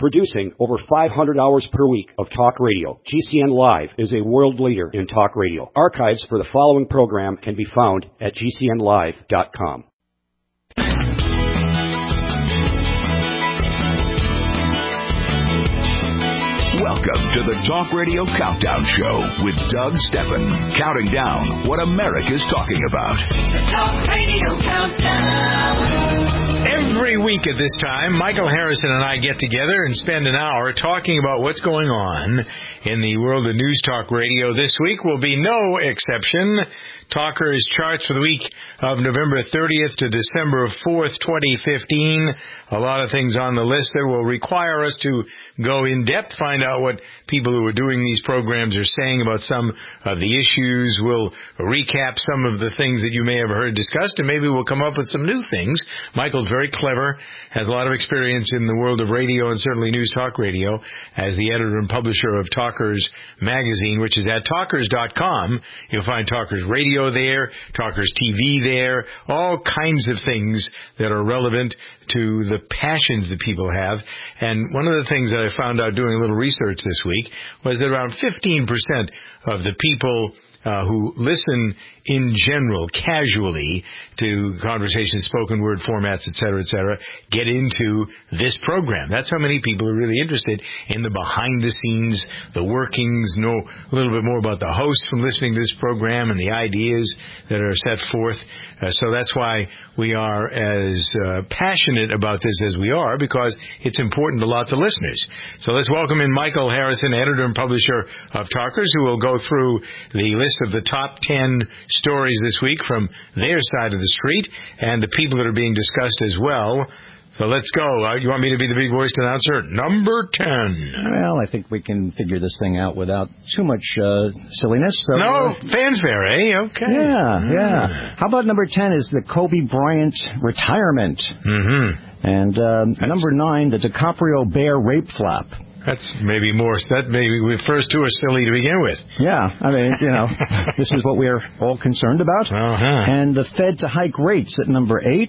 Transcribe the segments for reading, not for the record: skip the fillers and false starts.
Producing over 500 hours per week of talk radio, GCN Live is a world leader in talk radio. Archives for the following program can be found at GCNlive.com. Welcome to the Talk Radio Countdown Show with Doug Steffen, counting down what America's talking about. The Talk Radio Countdown. Every week at this time, Michael Harrison and I get together and spend an hour talking about what's going on in the world of news talk radio. This week will be no exception. Talkers charts for the week of November 30th to December 4th, 2015. A lot of things on the list that will require us to go in depth, find out what people who are doing these programs are saying about some of the issues. We'll recap some of the things that you may have heard discussed, and maybe we'll come up with some new things. Michael's very clever, has a lot of experience in the world of radio and certainly news talk radio as the editor and publisher of Talkers magazine, which is at talkers.com. You'll find Talkers Radio there, Talkers TV there, all kinds of things that are relevant to the passions that people have. And one of the things that I found out doing a little research this week was that around 15% of the people who listen in general, casually, to conversations, spoken word formats, et cetera, get into this program. That's how many people are really interested in the behind the scenes, the workings, know a little bit more about the hosts from listening to this program and the ideas that are set forth. So that's why we are as passionate about this as we are, because it's important to lots of listeners. So let's welcome in Michael Harrison, editor and publisher of Talkers, who will go through the list of the top 10 stories this week from their side of the street and the people that are being discussed as well. So let's go. You want me to be the big voiced announcer? Number 10. Well, I think we can figure this thing out without too much silliness. So, no, fanfare, eh? Okay. Yeah. How about number 10 is the Kobe Bryant retirement. Mm-hmm. And number 9, the DiCaprio bear rape flap. That's maybe more. That maybe the first two are silly to begin with. Yeah, I mean, this is what we're all concerned about. Uh-huh. And the Fed to hike rates at number 8.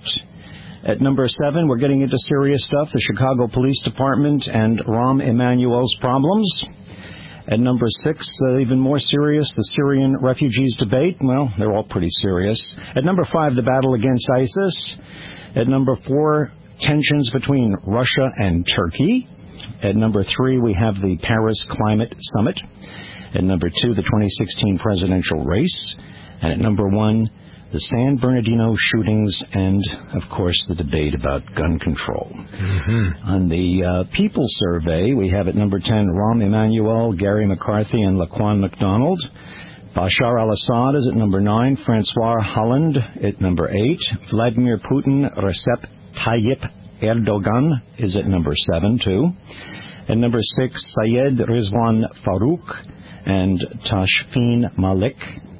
At number 7, we're getting into serious stuff, the Chicago Police Department and Rahm Emanuel's problems. At number 6, even more serious, the Syrian refugees debate. Well, they're all pretty serious. At number 5, the battle against ISIS. At number 4, tensions between Russia and Turkey. At number 3, we have the Paris Climate Summit. At number 2, the 2016 presidential race. And at number 1, the San Bernardino shootings and, of course, the debate about gun control. Mm-hmm. On the People survey, we have at number 10, Rahm Emanuel, Gary McCarthy, and Laquan McDonald. Bashar al-Assad is at number 9, Francois Hollande at number 8, Vladimir Putin, Recep Tayyip Erdogan is at number 7, too. At number 6, Syed Rizwan Farouk and Tashfeen Malik.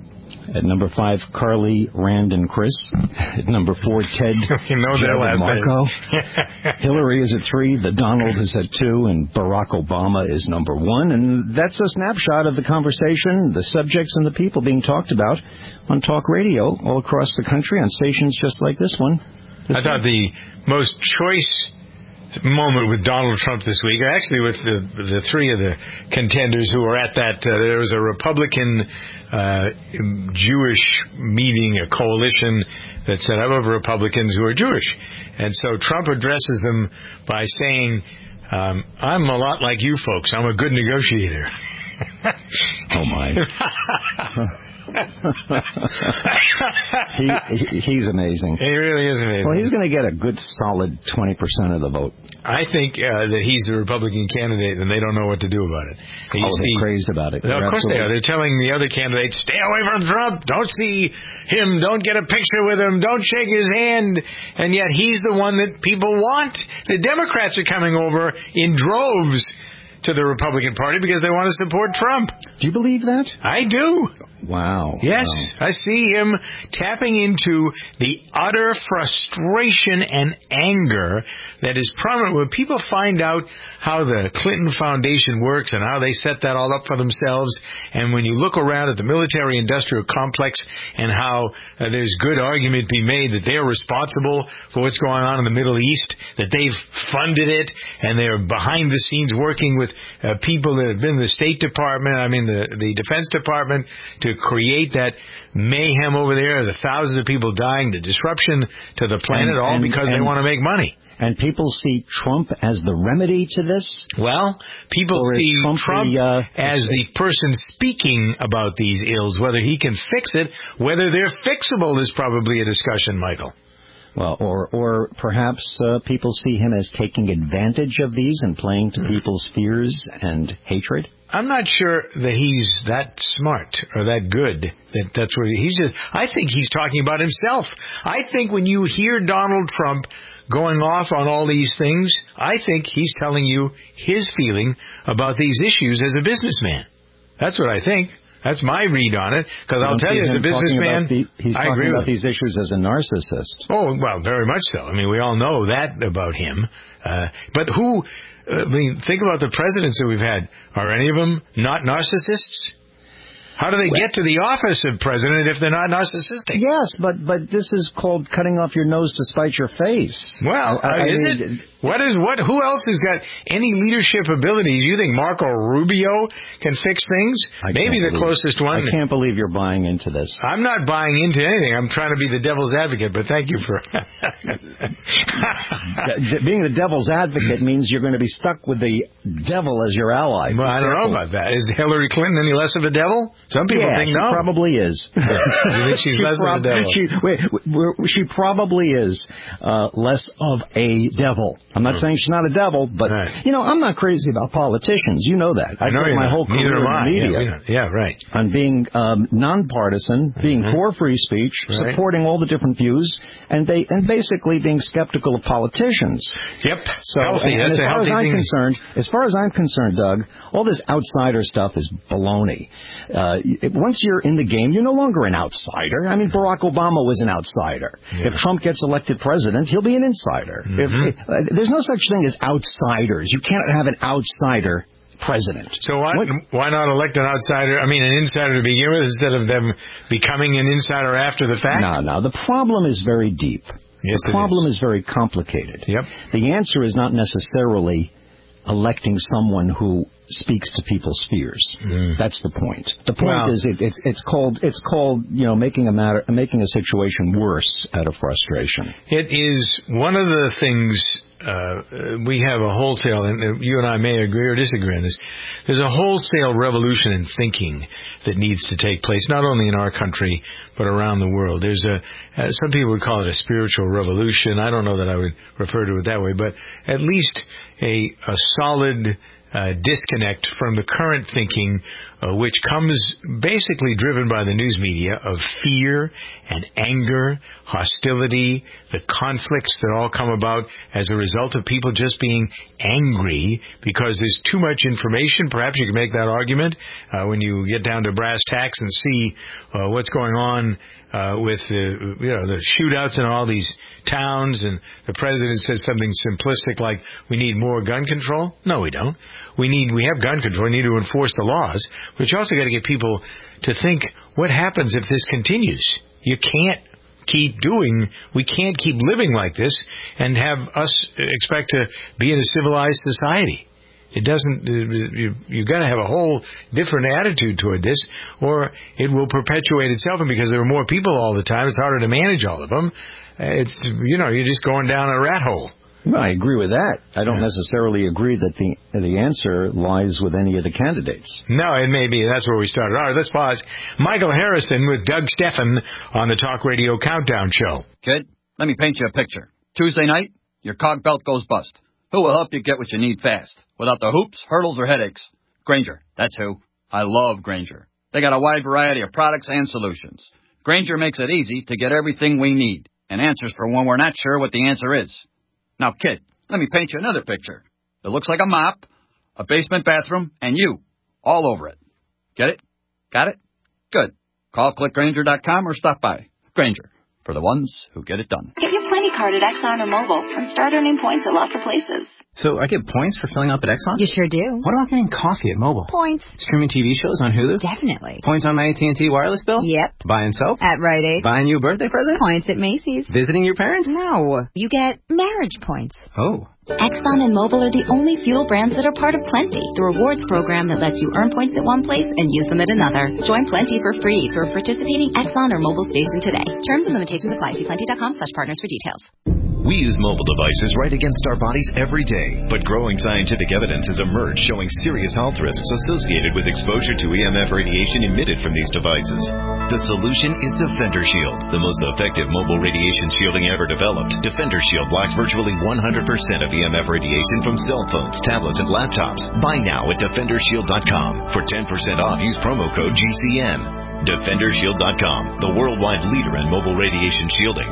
At number 5, Carly, Rand, and Chris. At number 4, Ted you know their last Marco. Hillary is at 3, the Donald is at 2, and Barack Obama is number 1. And that's a snapshot of the conversation, the subjects, and the people being talked about on talk radio all across the country on stations just like this one. I thought the most choice moment with Donald Trump this week, actually with the three of the contenders who were at that, there was a Republican Jewish meeting, a coalition that set up of Republicans who are Jewish. And so Trump addresses them by saying, I'm a lot like you folks. I'm a good negotiator. Oh, my. He's amazing. He really is amazing. Well, he's going to get a good solid 20% of the vote. I think that he's the Republican candidate and they don't know what to do about it. They're crazed about it. No, of course they are. They're telling the other candidates, stay away from Trump. Don't see him. Don't get a picture with him. Don't shake his hand. And yet he's the one that people want. The Democrats are coming over in droves to the Republican Party because they want to support Trump. Do you believe that? I do. Wow. Yes, wow. I see him tapping into the utter frustration and anger that is prominent when people find out how the Clinton Foundation works and how they set that all up for themselves. And when you look around at the military-industrial complex and how there's good argument to be made that they're responsible for what's going on in the Middle East, that they've funded it, and they're behind the scenes working with people that have been in the State Department, the Defense Department, to create that mayhem over there, the thousands of people dying, the disruption to the planet, all because they want to make money. And people see Trump as the remedy to this? Well, people see Trump as the person speaking about these ills. Whether he can fix it, whether they're fixable is probably a discussion, Michael. Well, or perhaps people see him as taking advantage of these and playing to people's fears and hatred? I'm not sure that he's that smart or that good. That's what he's just. I think he's talking about himself. I think when you hear Donald Trump going off on all these things, I think he's telling you his feeling about these issues as a businessman. That's what I think. That's my read on it. Because I'll tell you, as a businessman, he's I agree talking about with these issues as a narcissist. Oh, well, very much so. I mean, we all know that about him. But think about the presidents that we've had. Are any of them not narcissists? How do they get to the office of president if they're not narcissistic? Yes, but this is called cutting off your nose to spite your face. Well, is it? Who else has got any leadership abilities? You think Marco Rubio can fix things? Maybe the closest one. I can't believe you're buying into this. I'm not buying into anything. I'm trying to be the devil's advocate, but thank you for... Being the devil's advocate means you're going to be stuck with the devil as your ally. Well, I don't know about that. Is Hillary Clinton any less of a devil? Some people think no. She probably is. You think she's less of a devil? She probably is less of a devil. I'm not saying she's not a devil, but, I'm not crazy about politicians. You know that. I know my whole career in the media. Yeah, right. On being nonpartisan, being for free speech, supporting all the different views, and basically being skeptical of politicians. Yep. So, healthy. That's a healthy thing. As far as I'm concerned, Doug, all this outsider stuff is baloney. Once you're in the game, you're no longer an outsider. I mean, Barack Obama was an outsider. Yeah. If Trump gets elected president, he'll be an insider. There's no such thing as outsiders. You can't have an outsider president. So why not elect an outsider? I mean, an insider to begin with instead of them becoming an insider after the fact? No. The problem is very deep. Yes, the problem is very complicated. Yep. The answer is not necessarily electing someone who speaks to people's fears. That's the point. The point is it's called making a situation worse out of frustration. It is one of the things we have a wholesale, and you and I may agree or disagree on this. There's a wholesale revolution in thinking that needs to take place, not only in our country but around the world. There's some people would call it a spiritual revolution. I don't know that I would refer to it that way, but at least a solid disconnect from the current thinking, which comes basically driven by the news media of fear and anger, hostility, the conflicts that all come about as a result of people just being angry because there's too much information. Perhaps you can make that argument when you get down to brass tacks and see what's going on with the shootouts in all these towns, and the president says something simplistic like, we need more gun control. No, we don't. We have gun control. We need to enforce the laws. But you also got to get people to think, what happens if this continues? You can't we can't keep living like this and have us expect to be in a civilized society. It doesn't, you've got to have a whole different attitude toward this, or it will perpetuate itself. And because there are more people all the time, it's harder to manage all of them. You're just going down a rat hole. Well, I agree with that. I don't necessarily agree that the answer lies with any of the candidates. No, it may be. That's where we started. All right, let's pause. Michael Harrison with Doug Steffen on the Talk Radio Countdown Show. Kid, let me paint you a picture. Tuesday night, your cog belt goes bust. Who will help you get what you need fast, without the hoops, hurdles, or headaches? Grainger, that's who. I love Grainger. They got a wide variety of products and solutions. Grainger makes it easy to get everything we need, and answers for when we're not sure what the answer is. Now, kid, let me paint you another picture. It looks like a mop, a basement bathroom, and you, all over it. Get it? Got it? Good. Call clickgrainger.com or stop by. Grainger, for the ones who get it done. Get your Plenty card at Exxon or Mobil and start earning points at lots of places. So I get points for filling up at Exxon? You sure do. What about getting coffee at Mobile? Points. Streaming TV shows on Hulu? Definitely. Points on my AT&T wireless bill? Yep. Buying soap? At Rite Aid. Buying you a birthday present? Points at Macy's. Visiting your parents? No. You get marriage points. Oh. Exxon and Mobil are the only fuel brands that are part of Plenty, the rewards program that lets you earn points at one place and use them at another. Join Plenty for free through a participating Exxon or Mobil station today. Terms and limitations apply. See plenty.com/partners for details. We use mobile devices right against our bodies every day, but growing scientific evidence has emerged showing serious health risks associated with exposure to EMF radiation emitted from these devices. The solution is Defender Shield, the most effective mobile radiation shielding ever developed. Defender Shield blocks virtually 100% of EMF radiation from cell phones, tablets, and laptops. Buy now at DefenderShield.com. For 10% off, use promo code GCN. DefenderShield.com, the worldwide leader in mobile radiation shielding.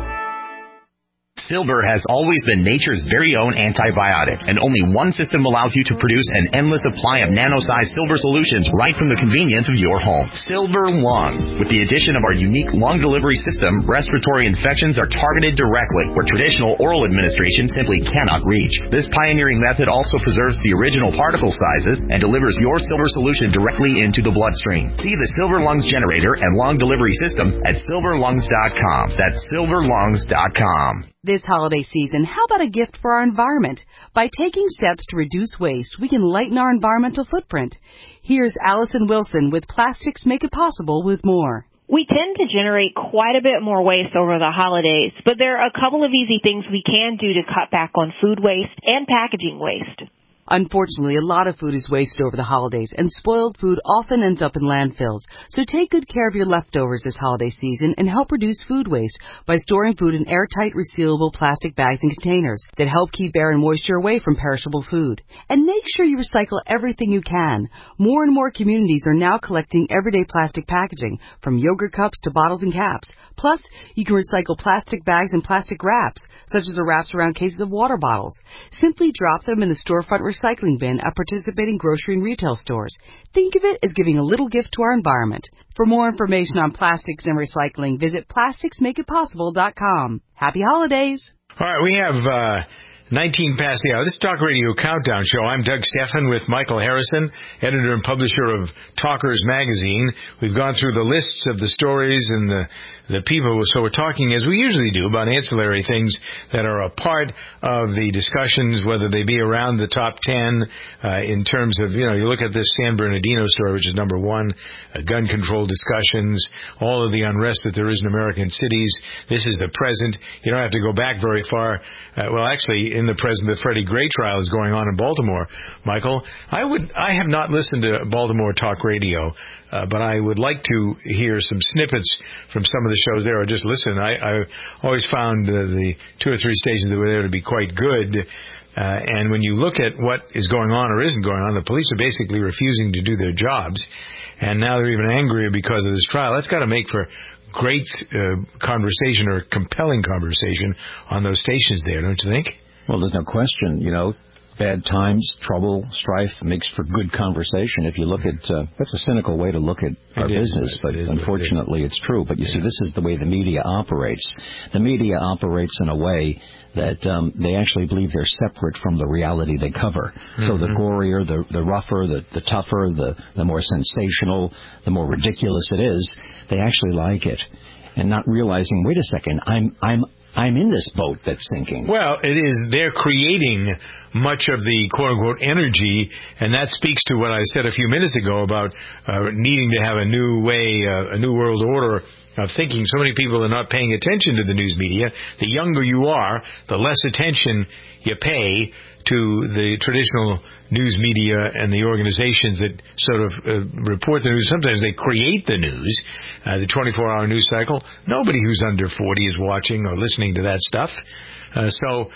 Silver has always been nature's very own antibiotic, and only one system allows you to produce an endless supply of nano-sized silver solutions right from the convenience of your home. Silver Lungs. With the addition of our unique lung delivery system, respiratory infections are targeted directly, where traditional oral administration simply cannot reach. This pioneering method also preserves the original particle sizes and delivers your silver solution directly into the bloodstream. See the Silver Lungs generator and lung delivery system at silverlungs.com. That's silverlungs.com. This holiday season, how about a gift for our environment? By taking steps to reduce waste, we can lighten our environmental footprint. Here's Allison Wilson with Plastics Make It Possible with more. We tend to generate quite a bit more waste over the holidays, but there are a couple of easy things we can do to cut back on food waste and packaging waste. Unfortunately, a lot of food is wasted over the holidays, and spoiled food often ends up in landfills. So take good care of your leftovers this holiday season and help reduce food waste by storing food in airtight, resealable plastic bags and containers that help keep air and moisture away from perishable food. And make sure you recycle everything you can. More and more communities are now collecting everyday plastic packaging, from yogurt cups to bottles and caps. Plus, you can recycle plastic bags and plastic wraps, such as the wraps around cases of water bottles. Simply drop them in the storefront recycling bin at participating grocery and retail stores. Think of it as giving a little gift to our environment. For more information on plastics and recycling, visit plasticsmakeitpossible.com. Happy holidays! All right, we have 19 past the hour. This is Talk Radio Countdown Show. I'm Doug Stephan with Michael Harrison, editor and publisher of Talkers Magazine. We've gone through the lists of the stories and the people, so we're talking, as we usually do, about ancillary things that are a part of the discussions, whether they be around the top 10 in terms of, you look at this San Bernardino story, which is number one, gun control discussions, all of the unrest that there is in American cities. This is the present. You don't have to go back very far. Well, actually, in the present, the Freddie Gray trial is going on in Baltimore. Michael, I have not listened to Baltimore Talk Radio, but I would like to hear some snippets from some of the shows there, or just listen. I always found the 2 or 3 stations that were there to be quite good. And when you look at what is going on or isn't going on, the police are basically refusing to do their jobs. And now they're even angrier because of this trial. That's got to make for great conversation, or compelling conversation on those stations there, don't you think? Well, there's no question, bad times, trouble, strife makes for good conversation. If you look at, that's a cynical way to look at our business, but unfortunately it's true. But you see, this is the way the media operates. The media operates in a way that they actually believe they're separate from the reality they cover. Mm-hmm. So the gorier, the rougher, the tougher, the more sensational, the more ridiculous it is, they actually like it. And not realizing, wait a second, I'm in this boat that's sinking. Well, it is. They're creating much of the quote-unquote energy, and that speaks to what I said a few minutes ago about needing to have a new way, a new world order of thinking. So many people are not paying attention to the news media. The younger you are, the less attention you pay to the traditional news media and the organizations that sort of report the news. Sometimes they create the news, the 24-hour news cycle. Nobody who's under 40 is watching or listening to that stuff. So,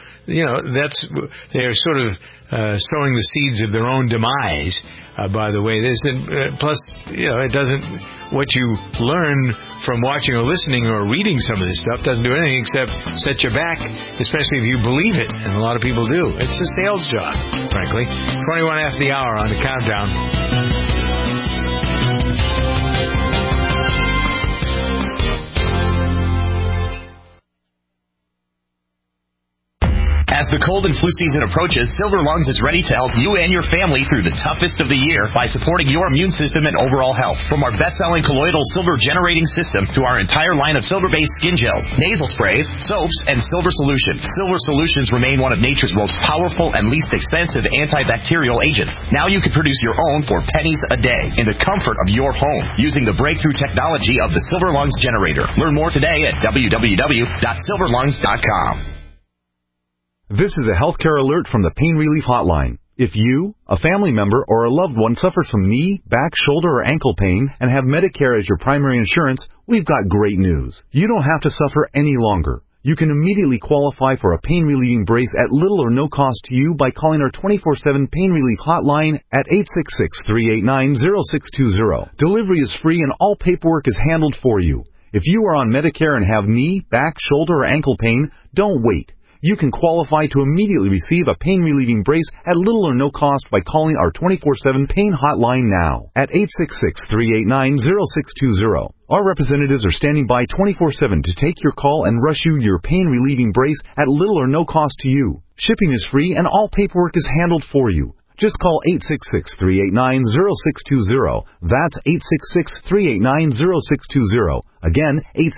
they're sort of sowing the seeds of their own demise by the way this. And plus, it doesn't, what you learn from watching or listening or reading some of this stuff doesn't do anything except set you back, especially if you believe it. And a lot of people do. It's a sales job, frankly. 21 after the hour on the countdown. As the cold and flu season approaches, Silver Lungs is ready to help you and your family through the toughest of the year by supporting your immune system and overall health. From our best-selling colloidal silver generating system to our entire line of silver-based skin gels, nasal sprays, soaps, and silver solutions. Silver solutions remain one of nature's most powerful and least expensive antibacterial agents. Now you can produce your own for pennies a day in the comfort of your home using the breakthrough technology of the Silver Lungs generator. Learn more today at www.silverlungs.com. This is a healthcare alert from the Pain Relief Hotline. If you, a family member, or a loved one suffers from knee, back, shoulder, or ankle pain and have Medicare as your primary insurance, we've got great news. You don't have to suffer any longer. You can immediately qualify for a pain-relieving brace at little or no cost to you by calling our 24/7 Pain Relief Hotline at 866-389-0620. Delivery is free and all paperwork is handled for you. If you are on Medicare and have knee, back, shoulder, or ankle pain, don't wait. You can qualify to immediately receive a pain-relieving brace at little or no cost by calling our 24/7 Pain Hotline now at 866-389-0620. Our representatives are standing by 24/7 to take your call and rush you your pain-relieving brace at little or no cost to you. Shipping is free and all paperwork is handled for you. Just call 866-389-0620. That's 866-389-0620. Again,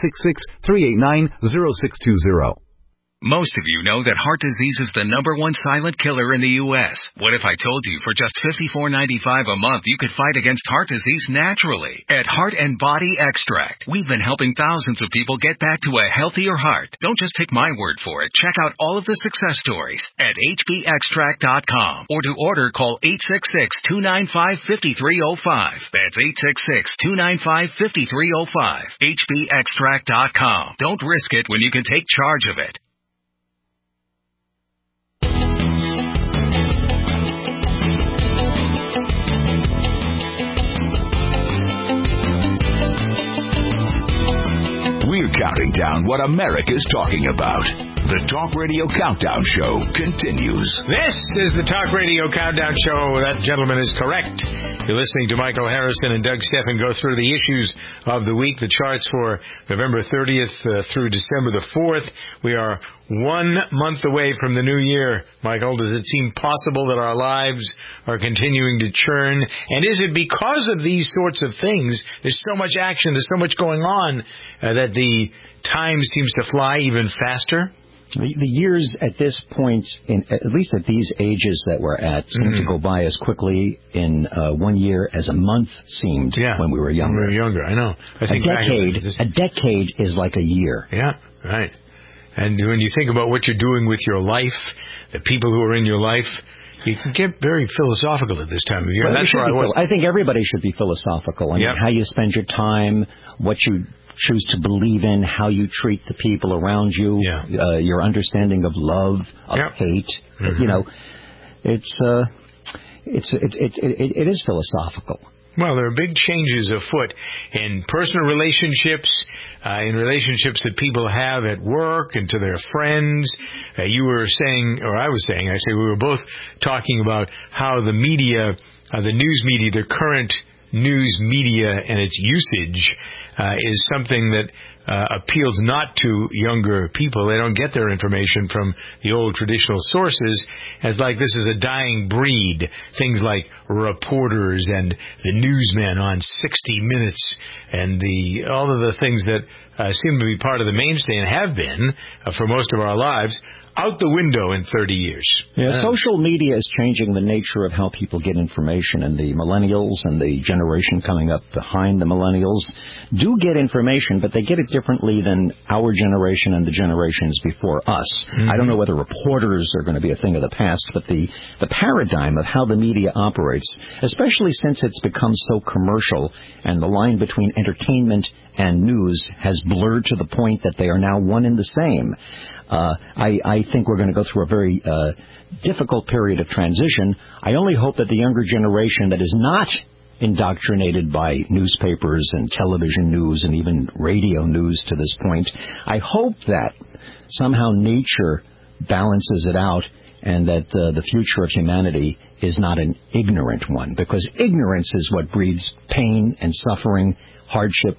866-389-0620. Most of you know that heart disease is the #1 silent killer in the U.S. What if I told you for just $54.95 a month you could fight against heart disease naturally? At Heart and Body Extract, we've been helping thousands of people get back to a healthier heart. Don't just take my word for it. Check out all of the success stories at hbextract.com. Or to order, call 866-295-5305. That's 866-295-5305. hbextract.com. Don't risk it when you can take charge of it. We're counting down what America's talking about. The Talk Radio Countdown Show continues. This is the Talk Radio Countdown Show. That gentleman is correct. You're listening to Michael Harrison and Doug Steffen go through the issues of the week, the charts for November 30th through December the 4th. We are 1 month away from the new year. Michael, does it seem possible that our lives are continuing to churn? And is it because of these sorts of things, there's so much action, there's so much going on, that the time seems to fly even faster? The years at this point, at least at these ages that we're at, seem to go by as quickly in 1 year as a month seemed when we were younger. When we were younger, I know. I think a decade is like a year. Yeah, right. And when you think about what you're doing with your life, the people who are in your life, you can get very philosophical at this time of year. Well, that's where I was. I think everybody should be philosophical. I mean, how you spend your time, what you choose to believe in, how you treat the people around you, your understanding of love, of hate. You know, it is philosophical. Well, there are big changes afoot in personal relationships, in relationships that people have at work and to their friends. You were saying, or I was saying, actually, we were both talking about how the media, the news media, the current news media and its usage is something that appeals not to younger people. They don't get their information from the old traditional sources, as like this is a dying breed. Things like reporters and the newsmen on 60 Minutes and all of the things that seem to be part of the mainstay and have been for most of our lives, out the window in 30 years. Yeah, social media is changing the nature of how people get information, and the millennials and the generation coming up behind the millennials do get information, but they get it differently than our generation and the generations before us. I don't know whether reporters are going to be a thing of the past, but the paradigm of how the media operates, especially since it's become so commercial and the line between entertainment and news has blurred to the point that they are now one and the same. I think we're going to go through a very difficult period of transition. I only hope that the younger generation that is not indoctrinated by newspapers and television news and even radio news to this point, I hope that somehow nature balances it out and that the future of humanity is not an ignorant one, because ignorance is what breeds pain and suffering, hardship,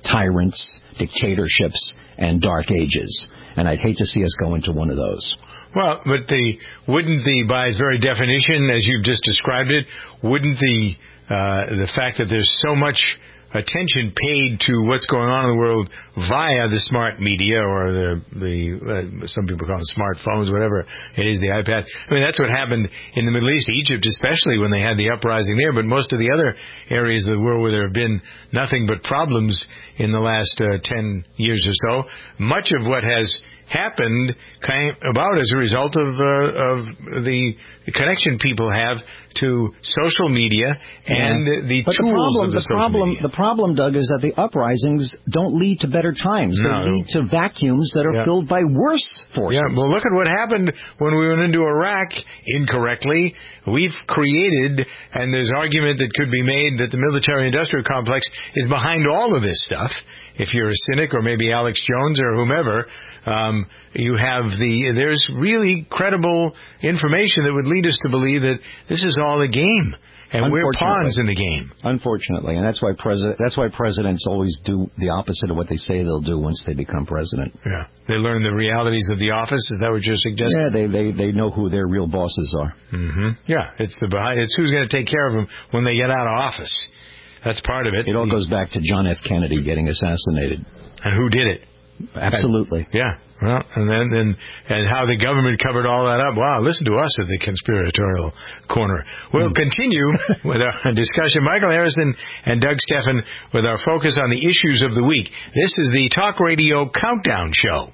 tyrants, dictatorships, and dark ages. And I'd hate to see us go into one of those. Well, but by its very definition, as you've just described it, wouldn't the fact that there's so much attention paid to what's going on in the world via the smart media or the some people call them smartphones, whatever it is, the iPad. I mean, that's what happened in the Middle East, Egypt especially, when they had the uprising there, but most of the other areas of the world where there have been nothing but problems in the last 10 years or so, much of what has happened came about as a result of the connection people have to social media and the tools of the social media. The problem, Doug, is that the uprisings don't lead to better times. They lead to vacuums that are filled by worse forces. Yeah, well, look at what happened when we went into Iraq incorrectly. We've created, and there's argument that could be made that the military-industrial complex is behind all of this stuff. If you're a cynic, or maybe Alex Jones or whomever, there's really credible information that would lead us to believe that this is all a game, and we're pawns in the game. Unfortunately, and that's why presidents always do the opposite of what they say they'll do once they become president. Yeah, they learn the realities of the office. Is that what you're suggesting? Yeah, they know who their real bosses are. Mm-hmm. Yeah, it's who's going to take care of them when they get out of office. That's part of it. It all goes back to John F. Kennedy getting assassinated. And who did it? Absolutely. Yeah. Well, and how the government covered all that up. Wow, listen to us at the conspiratorial corner. We'll continue with our discussion. Michael Harrison and Doug Steffen with our focus on the issues of the week. This is the Talk Radio Countdown Show.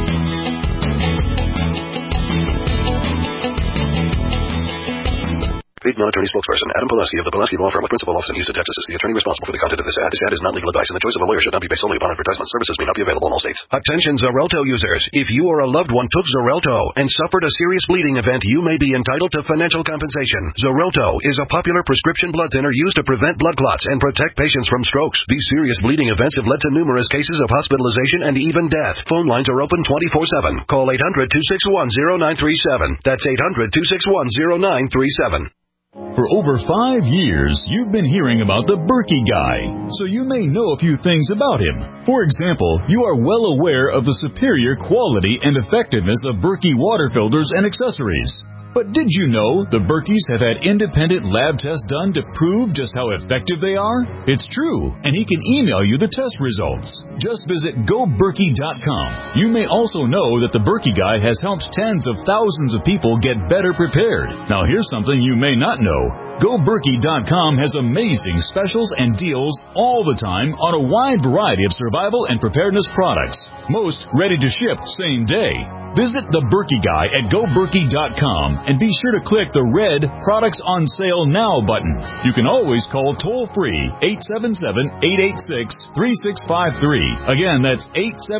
Paid non-attorney spokesperson Adam Pulaski of the Pulaski Law Firm with principal office in Houston, Texas is the attorney responsible for the content of this ad. This ad is not legal advice, and the choice of a lawyer should not be based solely upon advertisement. Services may not be available in all states. Attention Xarelto users. If you or a loved one took Xarelto and suffered a serious bleeding event, you may be entitled to financial compensation. Xarelto is a popular prescription blood thinner used to prevent blood clots and protect patients from strokes. These serious bleeding events have led to numerous cases of hospitalization and even death. Phone lines are open 24/7. Call 800-261-0937. That's 800-261-0937. For over 5 years, you've been hearing about the Berkey guy, so you may know a few things about him. For example, you are well aware of the superior quality and effectiveness of Berkey water filters and accessories. But did you know the Berkeys have had independent lab tests done to prove just how effective they are? It's true, and he can email you the test results. Just visit GoBerkey.com. You may also know that the Berkey guy has helped tens of thousands of people get better prepared. Now here's something you may not know. GoBerkey.com has amazing specials and deals all the time on a wide variety of survival and preparedness products. Most ready to ship same day. Visit the Berkey guy at GoBerkey.com and be sure to click the red Products on Sale Now button. You can always call toll-free 877-886-3653. Again, that's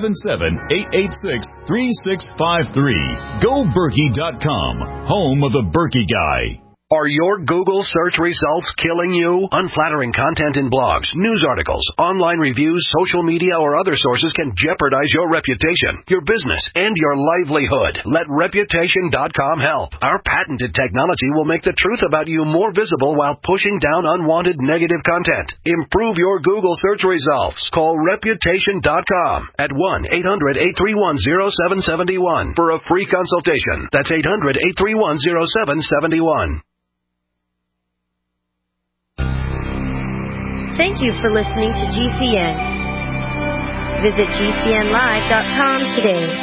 877-886-3653. GoBerkey.com, home of the Berkey guy. Are your Google search results killing you? Unflattering content in blogs, news articles, online reviews, social media, or other sources can jeopardize your reputation, your business, and your livelihood. Let Reputation.com help. Our patented technology will make the truth about you more visible while pushing down unwanted negative content. Improve your Google search results. Call Reputation.com at 1-800-831-0771 for a free consultation. That's 800-831-0771. Thank you for listening to GCN. Visit GCNlive.com today.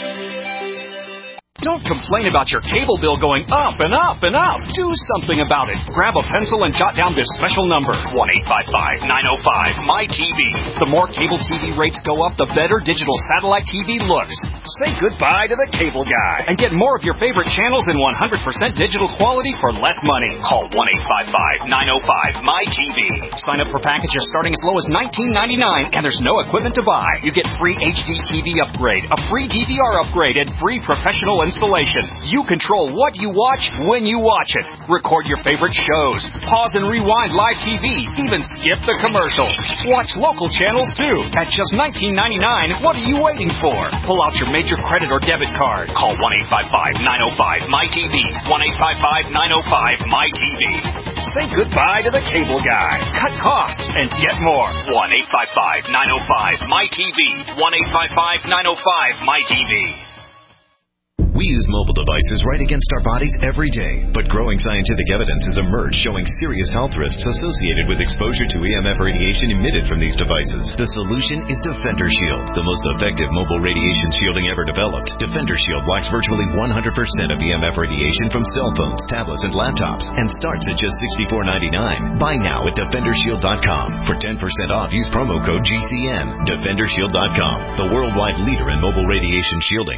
Don't complain about your cable bill going up and up and up. Do something about it. Grab a pencil and jot down this special number, 1-855-905-MY-TV. The more cable TV rates go up, the better digital satellite TV looks. Say goodbye to the cable guy and get more of your favorite channels in 100% digital quality for less money. Call 1-855-905-MY-TV. Sign up for packages starting as low as $19.99, and there's no equipment to buy. You get free HD TV upgrade, a free DVR upgrade, and free professional installation. You control what you watch when you watch it. Record your favorite shows. Pause and rewind live TV. Even skip the commercials. Watch local channels too. At just $19.99, what are you waiting for? Pull out your major credit or debit card. Call 1-855-905-MY-TV. 1-855-905-MY-TV. Say goodbye to the cable guy. Cut costs and get more. 1-855-905-MY-TV. 1-855-905-MY-TV. We We use mobile devices right against our bodies every day, but growing scientific evidence has emerged showing serious health risks associated with exposure to EMF radiation emitted from these devices. The solution is Defender Shield, the most effective mobile radiation shielding ever developed. Defender Shield blocks virtually 100% of EMF radiation from cell phones, tablets, and laptops, and starts at just $64.99. Buy now at DefenderShield.com. For 10% off, use promo code GCN. DefenderShield.com, the worldwide leader in mobile radiation shielding.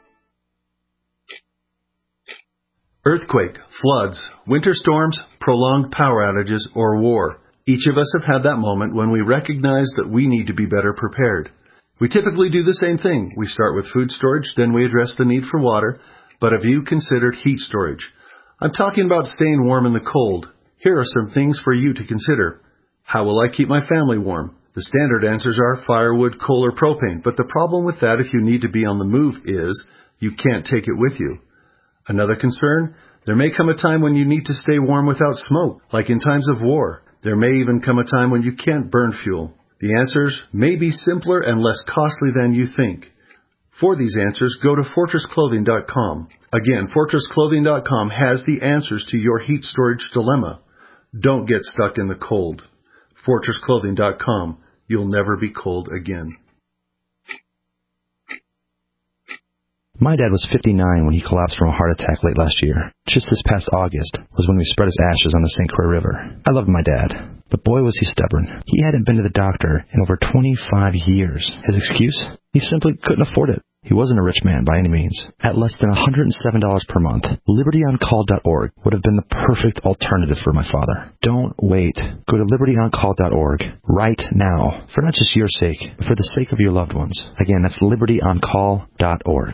Earthquake, floods, winter storms, prolonged power outages, or war. Each of us have had that moment when we recognize that we need to be better prepared. We typically do the same thing. We start with food storage, then we address the need for water. But have you considered heat storage? I'm talking about staying warm in the cold. Here are some things for you to consider. How will I keep my family warm? The standard answers are firewood, coal, or propane. But the problem with that if you need to be on the move is you can't take it with you. Another concern, there may come a time when you need to stay warm without smoke, like in times of war. There may even come a time when you can't burn fuel. The answers may be simpler and less costly than you think. For these answers, go to FortressClothing.com. Again, FortressClothing.com has the answers to your heat storage dilemma. Don't get stuck in the cold. FortressClothing.com. You'll never be cold again. My dad was 59 when he collapsed from a heart attack late last year. Just this past August was when we spread his ashes on the St. Croix River. I loved my dad, but boy was he stubborn. He hadn't been to the doctor in over 25 years. His excuse? He simply couldn't afford it. He wasn't a rich man by any means. At less than $107 per month, LibertyOnCall.org would have been the perfect alternative for my father. Don't wait. Go to LibertyOnCall.org right now, for not just your sake, but for the sake of your loved ones. Again, that's LibertyOnCall.org.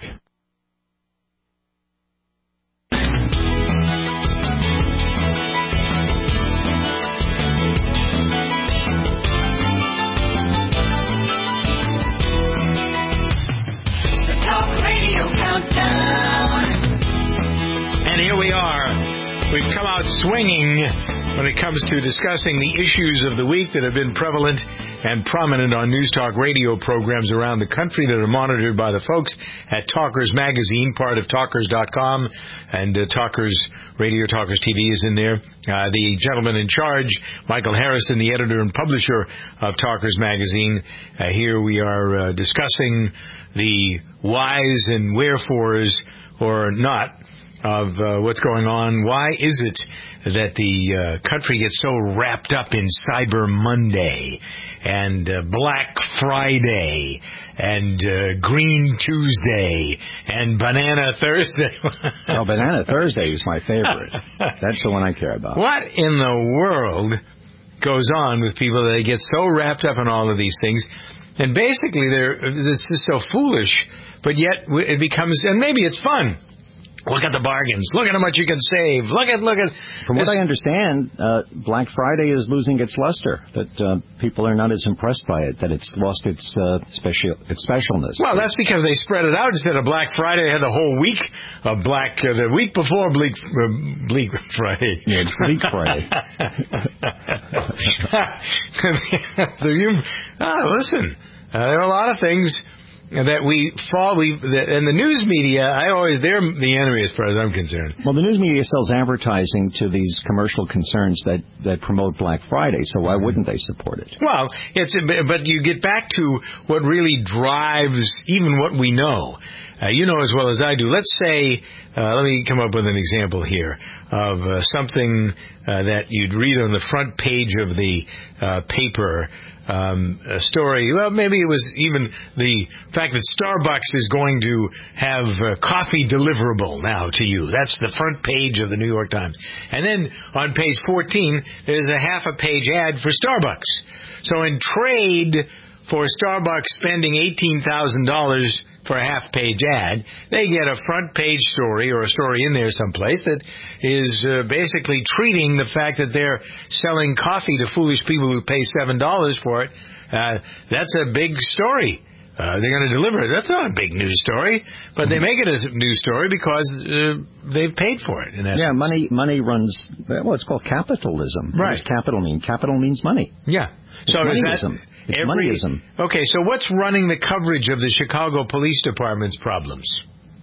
And here we are. We've come out swinging when it comes to discussing the issues of the week that have been prevalent and prominent on News Talk radio programs around the country that are monitored by the folks at Talkers Magazine, part of Talkers.com, and Talkers Radio, Talkers TV is in there. The gentleman in charge, Michael Harrison, the editor and publisher of Talkers Magazine. Here we are discussing the whys and wherefores, or not, of what's going on. Why is it that the country gets so wrapped up in Cyber Monday and Black Friday and Green Tuesday and Banana Thursday? Oh, Banana Thursday is my favorite. That's the one I care about. What in the world goes on with people that they get so wrapped up in all of these things? And basically, this is so foolish, but yet it becomes, and maybe it's fun. Look at the bargains. Look at how much you can save. Look at. From what I understand, Black Friday is losing its luster. That people are not as impressed by it. That it's lost its specialness. Well, that's because they spread it out. Instead of Black Friday, they had the whole week of the week before Bleak Friday. Yeah, it's Bleak Friday. Listen, there are a lot of things that we fall, and the news media, they're the enemy as far as I'm concerned. Well, the news media sells advertising to these commercial concerns that promote Black Friday, so why wouldn't they support it? Well, but you get back to what really drives even what we know. You know as well as I do. Let's say, let me come up with an example here of something that you'd read on the front page of the paper. A story, well, maybe it was even the fact that Starbucks is going to have coffee deliverable now to you. That's the front page of the New York Times. And then on page 14, there's a half a page ad for Starbucks. So in trade for Starbucks spending $18,000 for a half-page ad, they get a front-page story or a story in there someplace that is basically treating the fact that they're selling coffee to foolish people who pay $7 for it. That's a big story. They're going to deliver it. That's not a big news story, but they make it a news story because they've paid for it. In essence. Yeah, money runs. Well, it's called capitalism. Right. What does capital mean? Capital means money. Yeah. So it's moneyism. It's moneyism. Okay, so what's running the coverage of the Chicago Police Department's problems?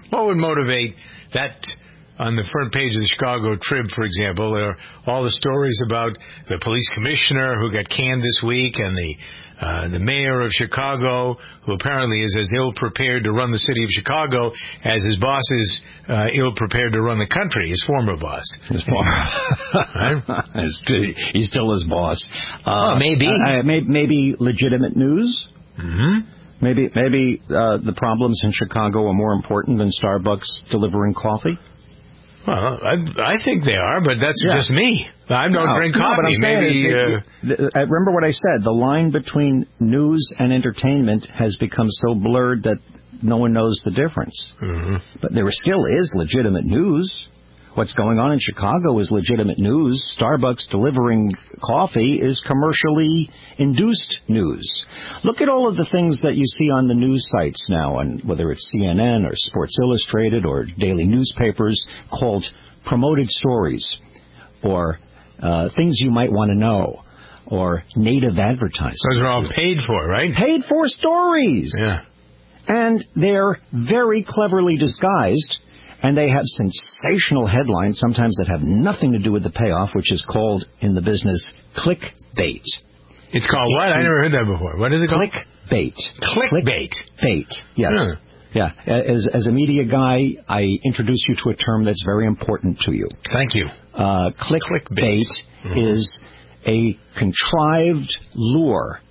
What would motivate that? On the front page of the Chicago Trib, for example, there are all the stories about the police commissioner who got canned this week and the mayor of Chicago, who apparently is as ill-prepared to run the city of Chicago as his boss is ill-prepared to run the country, his former boss. His former. He's still his boss. Maybe. Maybe legitimate news. Mm-hmm. Maybe the problems in Chicago are more important than Starbucks delivering coffee. Well, I think they are, but that's just me. I don't drink coffee. But I'm saying remember what I said. The line between news and entertainment has become so blurred that no one knows the difference. Mm-hmm. But there still is legitimate news. What's going on in Chicago is legitimate news. Starbucks delivering coffee is commercially induced news. Look at all of the things that you see on the news sites now, and whether it's CNN or Sports Illustrated or daily newspapers called promoted stories or things you might want to know or native advertising. Those are all paid for, right? Paid for stories. Yeah. And they're very cleverly disguised. And they have sensational headlines, sometimes that have nothing to do with the payoff, which is called, in the business, clickbait. It's called what? I never heard that before. What is it called? Clickbait. Clickbait. Bait, yes. Huh. Yeah. As a media guy, I introduce you to a term that's very important to you. Thank you. Clickbait is a contrived lure,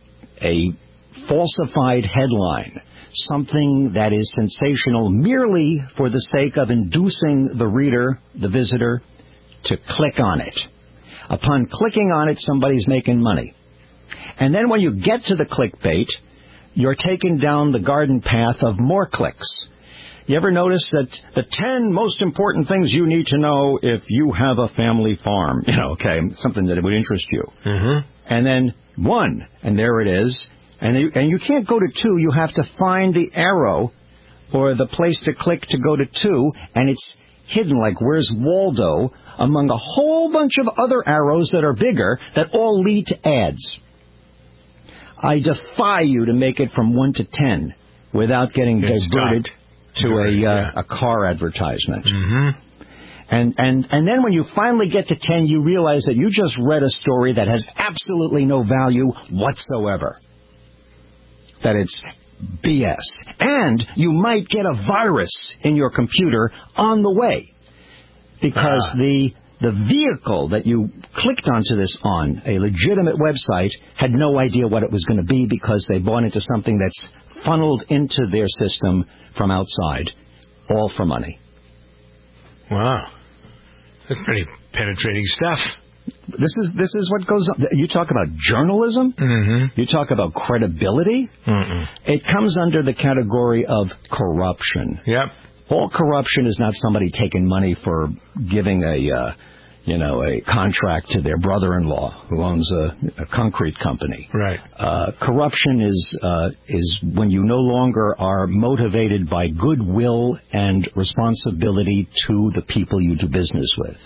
a falsified headline, something that is sensational merely for the sake of inducing the reader, the visitor, to click on it. Upon clicking on it, somebody's making money. And then when you get to the clickbait, you're taken down the garden path of more clicks. You ever notice that the 10 most important things you need to know if you have a family farm? Something that would interest you. Mm-hmm. And then 1, and there it is. And you can't go to 2. You have to find the arrow or the place to click to go to 2, and it's hidden like Where's Waldo among a whole bunch of other arrows that are bigger that all lead to ads. I defy you to make it from 1 to 10 without getting diverted to a car advertisement. Mm-hmm. And then when you finally get to 10, you realize that you just read a story that has absolutely no value whatsoever. That it's BS. And you might get a virus in your computer on the way. Because the vehicle that you clicked onto this on, a legitimate website, had no idea what it was going to be because they bought into something that's funneled into their system from outside, all for money. Wow. That's pretty penetrating stuff. This is what goes on. You talk about journalism. Mm-hmm. You talk about credibility. Mm-mm. It comes under the category of corruption. Yep. All corruption is not somebody taking money for giving a contract to their brother-in-law who owns a concrete company. Right. Corruption is when you no longer are motivated by goodwill and responsibility to the people you do business with.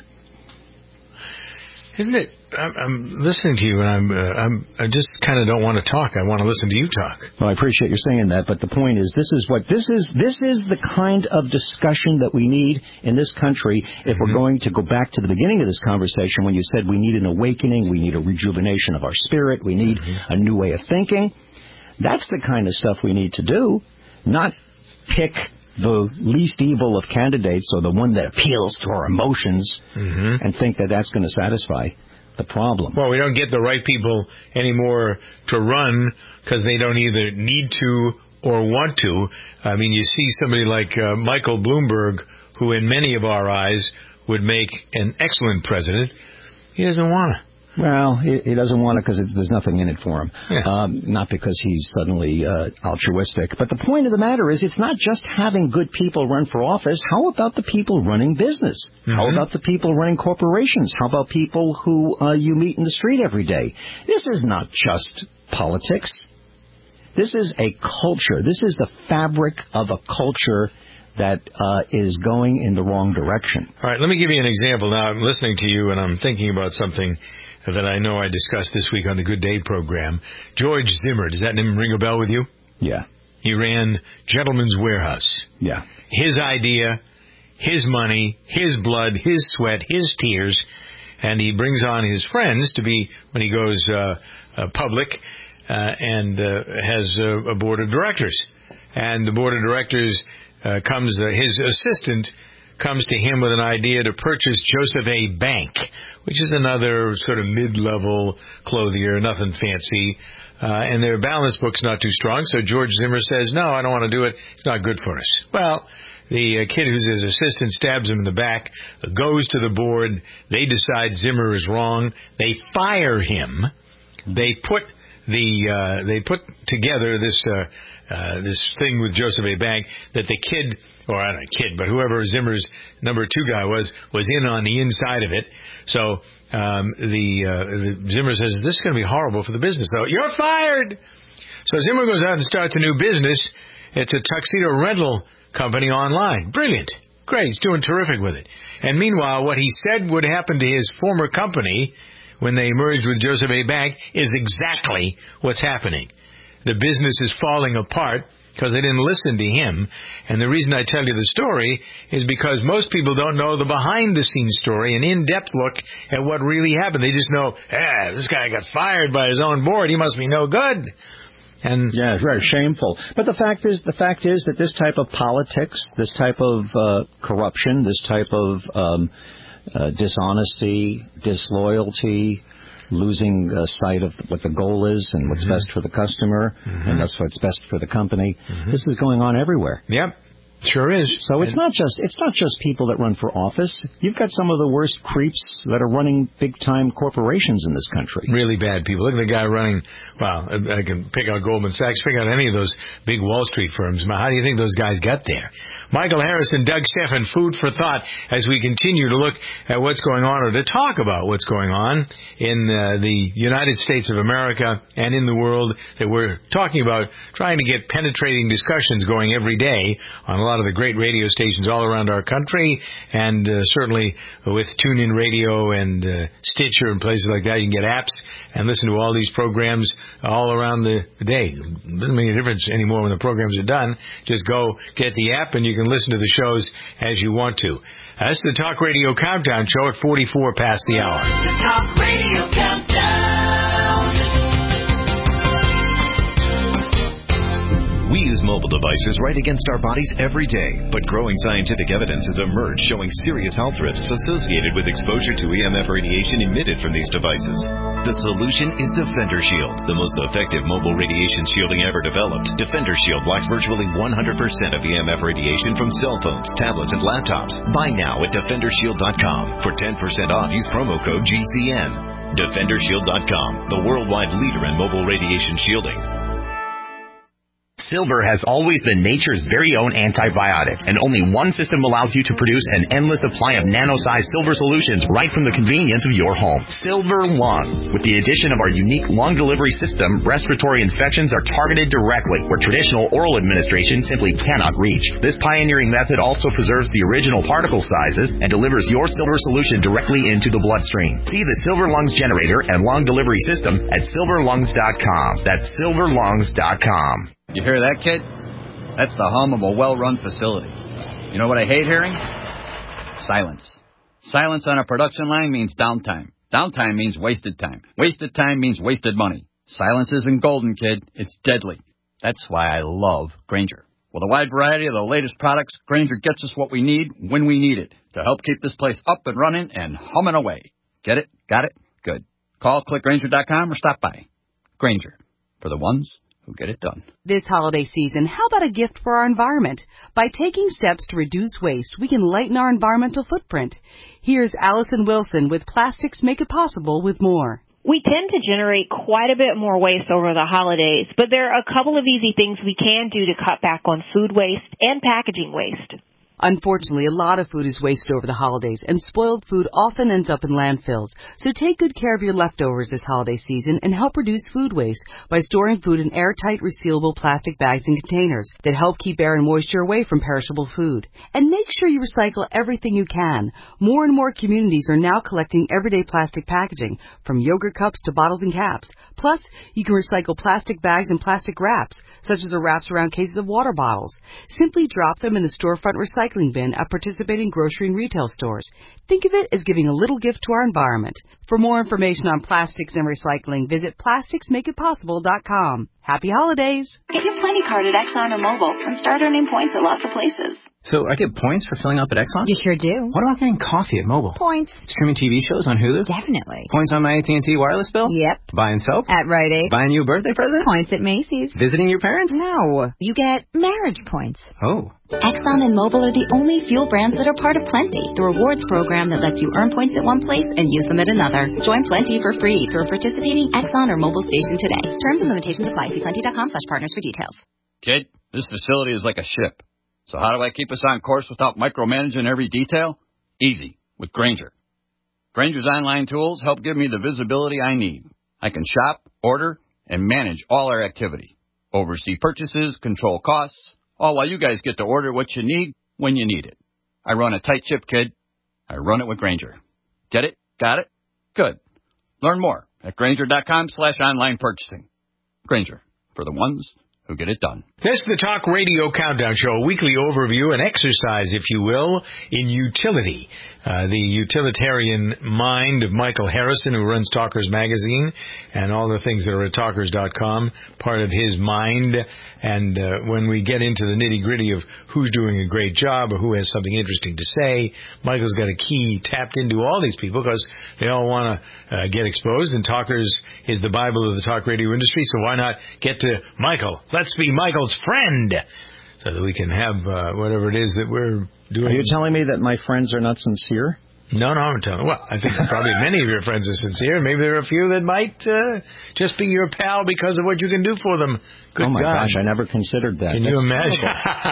Isn't it? I'm listening to you, and I just kind of don't want to talk. I want to listen to you talk. Well, I appreciate you saying that, but the point is, this is the kind of discussion that we need in this country. If we're going to go back to the beginning of this conversation, when you said we need an awakening, we need a rejuvenation of our spirit, we need a new way of thinking. That's the kind of stuff we need to do, not pick the least evil of candidates or the one that appeals to our emotions and think that that's going to satisfy the problem. Well, we don't get the right people anymore to run because they don't either need to or want to. I mean, you see somebody like Michael Bloomberg, who in many of our eyes would make an excellent president. He doesn't want to. Well, he doesn't want it because there's nothing in it for him. Yeah. Not because he's suddenly altruistic. But the point of the matter is, it's not just having good people run for office. How about the people running business? How about the people running corporations? How about people who you meet in the street every day? This is not just politics. This is a culture. This is the fabric of a culture that is going in the wrong direction. All right, let me give you an example. Now, I'm listening to you, and I'm thinking about something that I know I discussed this week on the Good Day program. George Zimmer, does that name ring a bell with you? Yeah. He ran Gentleman's Warehouse. Yeah. his idea, his money, his blood, his sweat, his tears, and he brings on his friends to be, when he goes public, and has a board of directors. And the board of directors his assistant comes to him with an idea to purchase Joseph A. Bank, which is another sort of mid-level clothier, nothing fancy. And their balance book's not too strong, so George Zimmer says, no, I don't want to do it. It's not good for us. Well, the kid who's his assistant stabs him in the back, goes to the board. They decide Zimmer is wrong. They fire him. They put together this thing with Joseph A. Bank that the kid, or I don't know, kid, but whoever Zimmer's number 2 guy was in on the inside of it. So the Zimmer says, this is going to be horrible for the business. So you're fired. So Zimmer goes out and starts a new business. It's a tuxedo rental company online. Brilliant. Great. He's doing terrific with it. And meanwhile, what he said would happen to his former company when they merged with Joseph A. Bank is exactly what's happening. The business is falling apart because they didn't listen to him. And the reason I tell you the story is because most people don't know the behind-the-scenes story, an in-depth look at what really happened. They just know, this guy got fired by his own board. He must be no good. And yeah, it's very shameful. But the fact is that this type of politics, this type of corruption, this type of dishonesty, disloyalty, losing sight of what the goal is and what's best for the customer, and that's what's best for the company. This is going on everywhere. Yep. Sure is. So it's not just people that run for office. You've got some of the worst creeps that are running big-time corporations in this country. Really bad people. Look at the guy running, well, I can pick out Goldman Sachs, pick out any of those big Wall Street firms. How do you think those guys got there? Michael Harrison, Doug Steffen, food for thought as we continue to look at what's going on, or to talk about what's going on in the United States of America and in the world that we're talking about, trying to get penetrating discussions going every day on a lot of the great radio stations all around our country, and certainly with TuneIn Radio and Stitcher and places like that. You can get apps and listen to all these programs all around the day. It doesn't make a difference anymore when the programs are done. Just go get the app and you can listen to the shows as you want to. That's the Talk Radio Countdown Show at 44 past the hour. The Talk Radio Countdown. We use mobile devices right against our bodies every day, but growing scientific evidence has emerged showing serious health risks associated with exposure to EMF radiation emitted from these devices. The solution is Defender Shield, the most effective mobile radiation shielding ever developed. Defender Shield blocks virtually 100% of EMF radiation from cell phones, tablets, and laptops. Buy now at DefenderShield.com. For 10% off, use promo code GCN. DefenderShield.com, the worldwide leader in mobile radiation shielding. Silver has always been nature's very own antibiotic, and only one system allows you to produce an endless supply of nano-sized silver solutions right from the convenience of your home. Silver Lungs. With the addition of our unique lung delivery system, respiratory infections are targeted directly, where traditional oral administration simply cannot reach. This pioneering method also preserves the original particle sizes and delivers your silver solution directly into the bloodstream. See the Silver Lungs generator and lung delivery system at silverlungs.com. That's silverlungs.com. You hear that, kid? That's the hum of a well-run facility. You know what I hate hearing? Silence. Silence on a production line means downtime. Downtime means wasted time. Wasted time means wasted money. Silence isn't golden, kid. It's deadly. That's why I love Grainger. With a wide variety of the latest products, Grainger gets us what we need when we need it to help keep this place up and running and humming away. Get it? Got it? Good. Call, click Grainger.com, or stop by. Grainger. For the ones who get it done. This holiday season, how about a gift for our environment? By taking steps to reduce waste, we can lighten our environmental footprint. Here's Allison Wilson with Plastics Make It Possible with more. We tend to generate quite a bit more waste over the holidays, but there are a couple of easy things we can do to cut back on food waste and packaging waste. Unfortunately, a lot of food is wasted over the holidays, and spoiled food often ends up in landfills. So take good care of your leftovers this holiday season and help reduce food waste by storing food in airtight, resealable plastic bags and containers that help keep air and moisture away from perishable food. And make sure you recycle everything you can. More and more communities are now collecting everyday plastic packaging, from yogurt cups to bottles and caps. Plus, you can recycle plastic bags and plastic wraps, such as the wraps around cases of water bottles. Simply drop them in the storefront recycling bin at participating grocery and retail stores. Think of it as giving a little gift to our environment. For more information on plastics and recycling, visit plasticsmakeitpossible.com. Happy holidays! Get your Plenty card at Exxon or Mobil and start earning points at lots of places. So I get points for filling up at Exxon? You sure do. What about getting coffee at Mobil? Points. Streaming TV shows on Hulu? Definitely. Points on my AT&T wireless bill? Yep. Buying soap? At Rite Aid. Buying you a birthday present? Points at Macy's. Visiting your parents? No. You get marriage points. Oh. Exxon and Mobil are the only fuel brands that are part of Plenty, the rewards program that lets you earn points at one place and use them at another. Join Plenty for free through a participating Exxon or Mobil station today. Terms and limitations apply. See plenty.com/partners for details. Kid, this facility is like a ship. So how do I keep us on course without micromanaging every detail? Easy, with Grainger. Grainger's online tools help give me the visibility I need. I can shop, order, and manage all our activity. Oversee purchases, control costs, all while you guys get to order what you need when you need it. I run a tight ship, kid. I run it with Grainger. Get it? Got it? Good. Learn more at Grainger.com/online purchasing. Grainger, for the ones who get it done. This is the Talk Radio Countdown Show, a weekly overview and exercise, if you will, in utility. The utilitarian mind of Michael Harrison, who runs Talkers Magazine, and all the things that are at Talkers.com, part of his mind. And when we get into the nitty-gritty of who's doing a great job or who has something interesting to say, Michael's got a key tapped into all these people because they all want to get exposed, and Talkers is the Bible of the talk radio industry, so why not get to Michael? Let's be Michael's friend so that we can have whatever it is that we're doing. Are you telling me that my friends are not sincere? No, I'm telling you. Well, I think probably many of your friends are sincere. Maybe there are a few that might just be your pal because of what you can do for them. Good oh, my God. gosh, I never considered that. Can you imagine?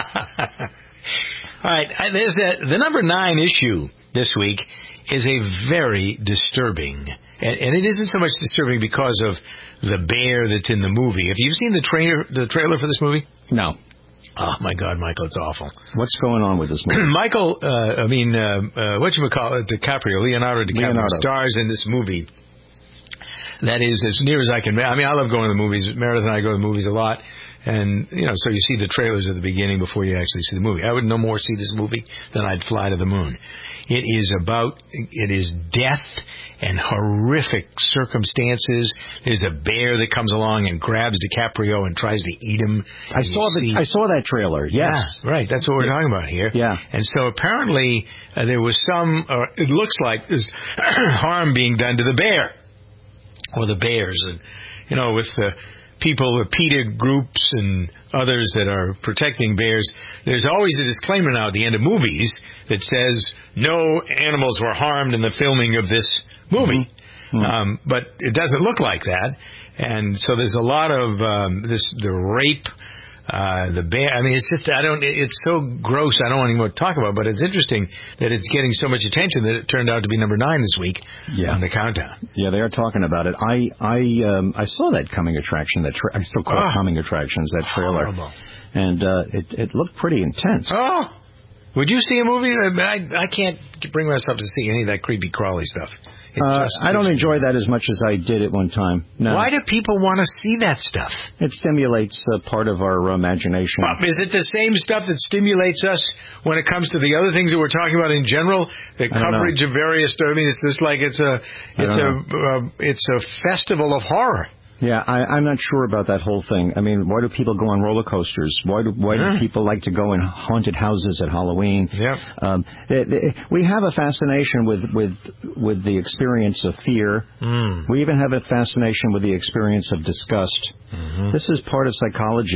All right, there's the number 9 issue this week is a very disturbing, and it isn't so much disturbing because of the bear that's in the movie. Have you seen the trailer for this movie? No. Oh, my God, Michael, it's awful. What's going on with this movie? Michael, DiCaprio, Leonardo DiCaprio stars in this movie. That is, as near as I can. I mean, I love going to the movies. Meredith and I go to the movies a lot. And, so you see the trailers at the beginning before you actually see the movie. I would no more see this movie than I'd fly to the moon. It is death and horrific circumstances. There's a bear that comes along and grabs DiCaprio and tries to eat him. I saw that trailer, yes. Yeah, right, that's what we're talking about here. Yeah. And so apparently there was it looks like there's harm being done to the bear. Or the bears. And, with the people, the PETA groups and others that are protecting bears, there's always a disclaimer now at the end of movies that says no animals were harmed in the filming of this movie. Mm-hmm. But it doesn't look like that. And so there's a lot of the rape, the bear. I mean, it's just, it's so gross, I don't want anyone to talk about, but it's interesting that it's getting so much attention that it turned out to be number 9 this week on the countdown. Yeah, they are talking about it. I saw that coming attraction, I still call it coming attractions, that trailer. Horrible. And it looked pretty intense. Oh! Would you see a movie? I can't bring myself to see any of that creepy crawly stuff. I don't enjoy that as much as I did at one time. No. Why do people want to see that stuff? It stimulates part of our imagination. Is it the same stuff that stimulates us when it comes to the other things that we're talking about in general? The coverage of various. I mean, it's just like it's a festival of horror. Yeah, I'm not sure about that whole thing. I mean, why do people go on roller coasters? Why do people like to go in haunted houses at Halloween? Yeah. We have a fascination with the experience of fear. We even have a fascination with the experience of disgust. This is part of psychology.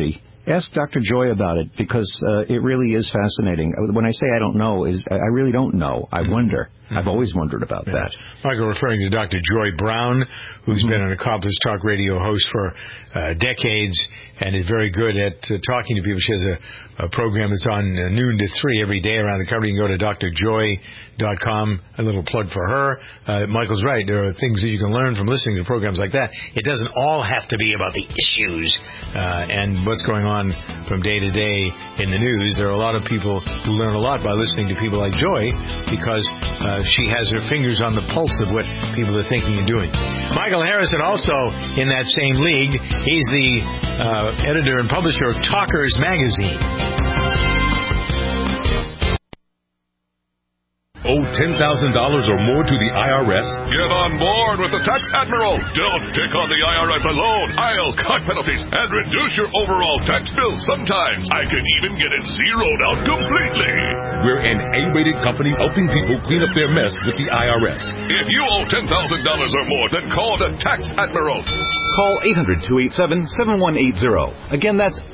Ask Dr. Joy about it, because it really is fascinating. When I say I don't know, I really don't know. I wonder. I've always wondered about that. Michael referring to Dr. Joy Brown, who's been an accomplished talk radio host for decades and is very good at talking to people. She has a program that's on noon to 3 every day around the country. You can go to drjoy.com, a little plug for her. Michael's right. There are things that you can learn from listening to programs like that. It doesn't all have to be about the issues and what's going on from day to day in the news. There are a lot of people who learn a lot by listening to people like Joy, because she has her fingers on the pulse of what people are thinking and doing. Michael Harrison, also in that same league, he's the editor and publisher of Talkers Magazine. Owe $10,000 or more to the IRS? Get on board with the Tax Admiral. Don't take on the IRS alone. I'll cut penalties and reduce your overall tax bill. Sometimes I can even get it zeroed out completely. We're an A-rated company helping people clean up their mess with the IRS. If you owe $10,000 or more, then call the Tax Admiral. Call 800-287-7180. Again, that's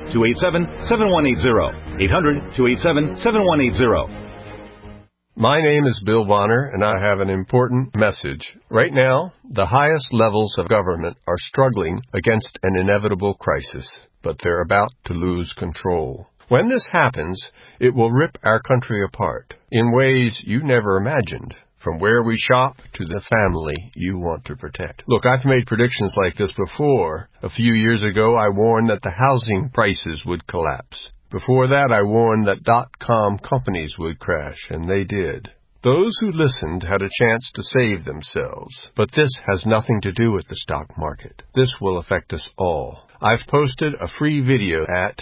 800-287-7180. 800-287-7180. My name is Bill Bonner, and I have an important message. Right now, the highest levels of government are struggling against an inevitable crisis, but they're about to lose control. When this happens, it will rip our country apart in ways you never imagined, from where we shop to the family you want to protect. Look, I've made predictions like this before. A few years ago, I warned that the housing prices would collapse. Before that, I warned that .com companies would crash, and they did. Those who listened had a chance to save themselves. But this has nothing to do with the stock market. This will affect us all. I've posted a free video at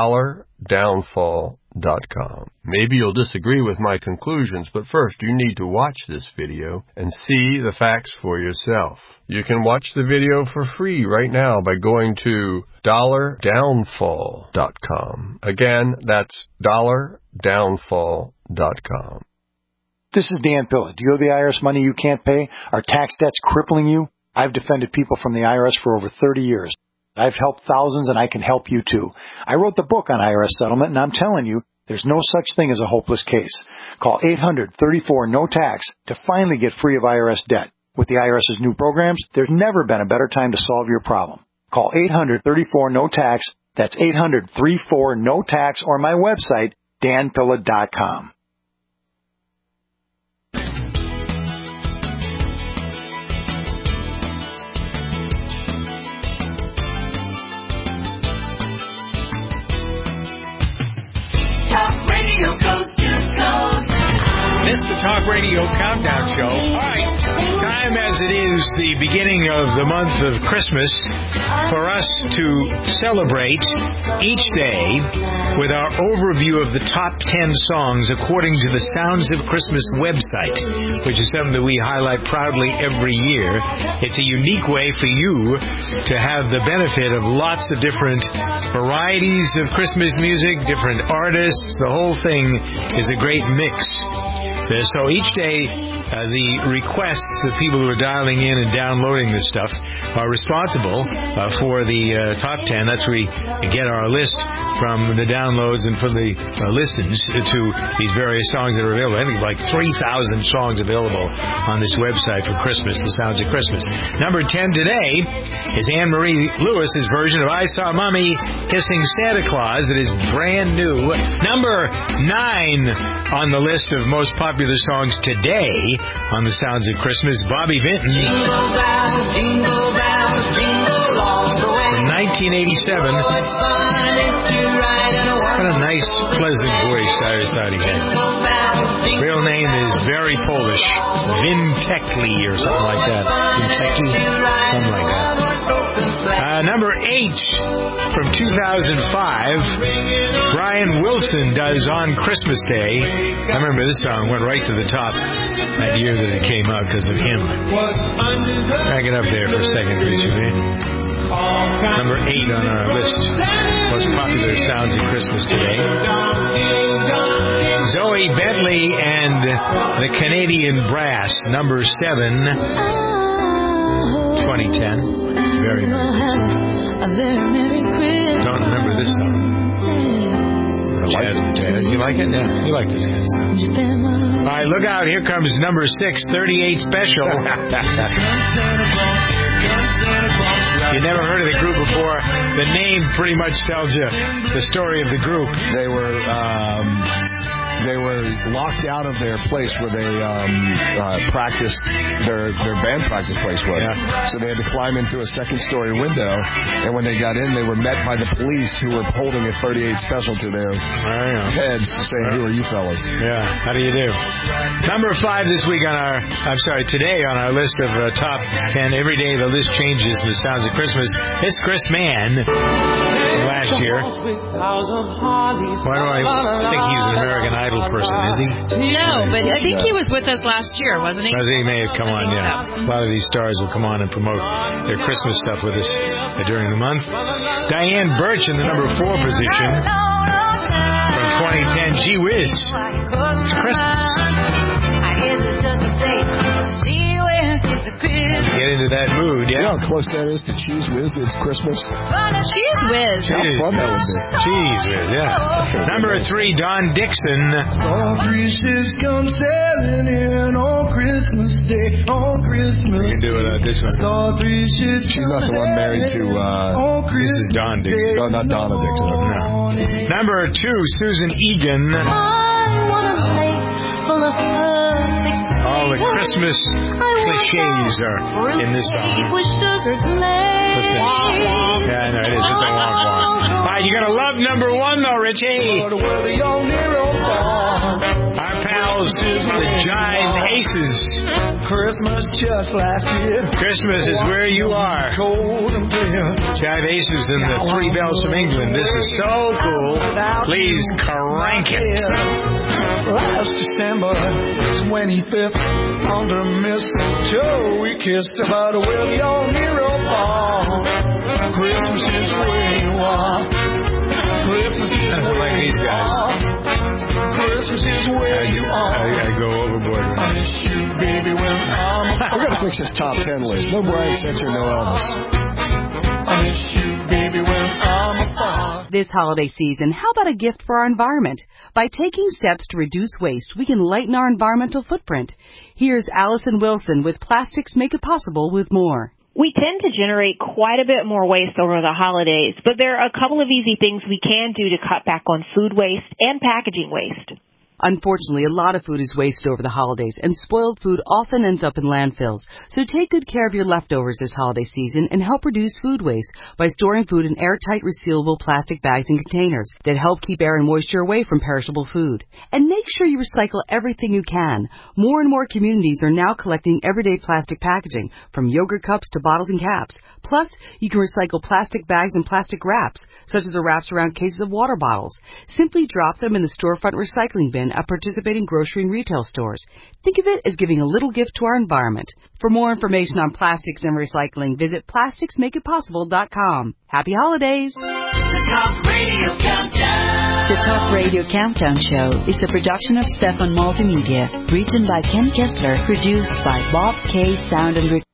$downfall.com. Maybe you'll disagree with my conclusions, but first you need to watch this video and see the facts for yourself. You can watch the video for free right now by going to $downfall.com. Again, that's $downfall.com. This is Dan Pilla. Do you owe the IRS money you can't pay? Are tax debts crippling you? I've defended people from the IRS for over 30 years. I've helped thousands, and I can help you too. I wrote the book on IRS settlement, and I'm telling you, there's no such thing as a hopeless case. Call 800-34-NO-TAX to finally get free of IRS debt. With the IRS's new programs, there's never been a better time to solve your problem. Call 800-34-NO-TAX. That's 800-34-NO-TAX, or my website, danpilla.com. Talk Radio Coast to Coast. This is the Talk Radio Countdown Show. All right, time as it is the beginning of the month of Christmas for us to celebrate each day with our overview of the top 10 songs according to the Sounds of Christmas website, which is something that we highlight proudly every year. It's a unique way for you to have the benefit of lots of different varieties of Christmas music, different artists. The whole thing is a great mix. So each day, the requests, the people who are dialing in and downloading this stuff, are responsible for the top 10. That's where we get our list from the downloads and from the listens to these various songs that are available. I think like 3,000 songs available on this website for Christmas, the Sounds of Christmas. Number 10 today is Anne-Marie Lewis's version of I Saw Mommy Kissing Santa Claus. It is brand new. Number 9 on the list of most popular songs today on the Sounds of Christmas, Bobby Vinton. Jingle bells, jingle bells, jingle all the way. From 1987. What a nice, pleasant voice I thought he had. Real name is very Polish. Vintekli or something like that. Vintekli? Something like that. Number 8 from 2005, Brian Wilson does On Christmas Day. I remember this song went right to the top that year that it came out because of him. Back it up there for a second, Richard. Number 8 on our list. Most popular sounds of Christmas today. Zoe Bentley and the Canadian Brass. Number 7. 2010. Very, very good. Don't remember this song. Jazz. You like it? Yeah, you like this kind of stuff. All right, look out. Here comes number 6, 38 Special. You never heard of the group before. The name pretty much tells you the story of the group. They were locked out of their place where they practiced, their band practice place was. Yeah. So they had to climb in through a second-story window, and when they got in, they were met by the police who were holding a 38 Special to their heads, saying, "Who are you fellas?" Yeah, how do you do? Number 5 this week today on our list of top 10. Every day the list changes when it's time to Christmas. It's Chris Mann. Last year. Why do I think he's an American Idol person, is he? No, but I think he was with us last year, wasn't he? He may have come on, yeah. So. A lot of these stars will come on and promote their Christmas stuff with us during the month. Diane Birch in the number 4 position from 2010, Gee Whiz. It's Christmas. Get into that mood, yeah? You know how close that is to Cheese Whiz? It's Christmas. Cheese Whiz. How fun that would be. Cheese Whiz, yeah. Number 3, Don Dixon. Saw 3 ships come sailing in on Christmas Day, on Christmas. You can do it this one. Saw 3 ships. She's not the one married to, this is Don Dixon. Oh, not Donna Dixon. No. Number 2, Susan Egan. All the Christmas cliches are in this song. Listen. Yeah, I know it is. It's a long one. All right, you gotta love number 1 though, Richie. Our pals, the Jive Aces. Christmas just last year. Christmas is where you are. Jive Aces and the 3 Bells from England. This is so cool. Please crank it. Last December 25th, under mistletoe, we kissed about a Willie O'Neill ball. Christmas is where you are. Christmas is where these guys. Christmas is where you are. I go overboard. I miss you, baby, when I'm We're going to fix this top 10 list. No Brian Setzer, no Elvis. I miss you, baby, when I'm afar. This holiday season, how about a gift for our environment? By taking steps to reduce waste, we can lighten our environmental footprint. Here's Allison Wilson with Plastics Make It Possible with more. We tend to generate quite a bit more waste over the holidays, but there are a couple of easy things we can do to cut back on food waste and packaging waste. Unfortunately, a lot of food is wasted over the holidays, and spoiled food often ends up in landfills. So take good care of your leftovers this holiday season and help reduce food waste by storing food in airtight, resealable plastic bags and containers that help keep air and moisture away from perishable food. And make sure you recycle everything you can. More and more communities are now collecting everyday plastic packaging, from yogurt cups to bottles and caps. Plus, you can recycle plastic bags and plastic wraps, such as the wraps around cases of water bottles. Simply drop them in the storefront recycling bin at participating grocery and retail stores. Think of it as giving a little gift to our environment. For more information on plastics and recycling, visit plasticsmakeitpossible.com. Happy holidays! The Talk Radio Countdown. The Talk Radio Countdown Show is a production of Stefan Multimedia, written by Ken Kessler, produced by Bob K. Sound and Recording.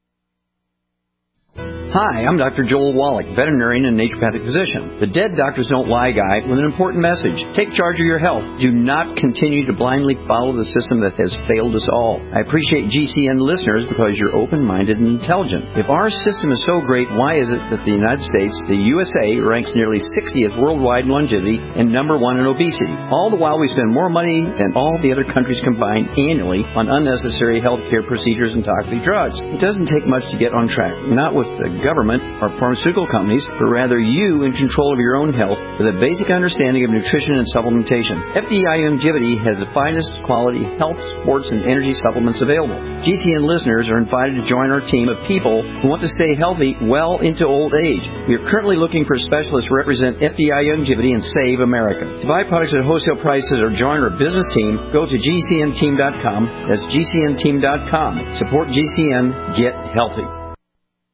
Hi, I'm Dr. Joel Wallach, veterinarian and naturopathic physician. The Dead Doctors Don't Lie guy with an important message. Take charge of your health. Do not continue to blindly follow the system that has failed us all. I appreciate GCN listeners because you're open-minded and intelligent. If our system is so great, why is it that the United States, the USA, ranks nearly 60th worldwide in longevity and number 1 in obesity? All the while we spend more money than all the other countries combined annually on unnecessary healthcare procedures and toxic drugs. It doesn't take much to get on track. Not with the government or pharmaceutical companies, but rather you in control of your own health with a basic understanding of nutrition and supplementation. FDI Longevity has the finest quality health, sports, and energy supplements available. GCN listeners are invited to join our team of people who want to stay healthy well into old age. We are currently looking for specialists to represent FDI Longevity and Save America. To buy products at wholesale prices or join our business team, go to GCNteam.com. That's GCNteam.com. Support GCN. Get healthy.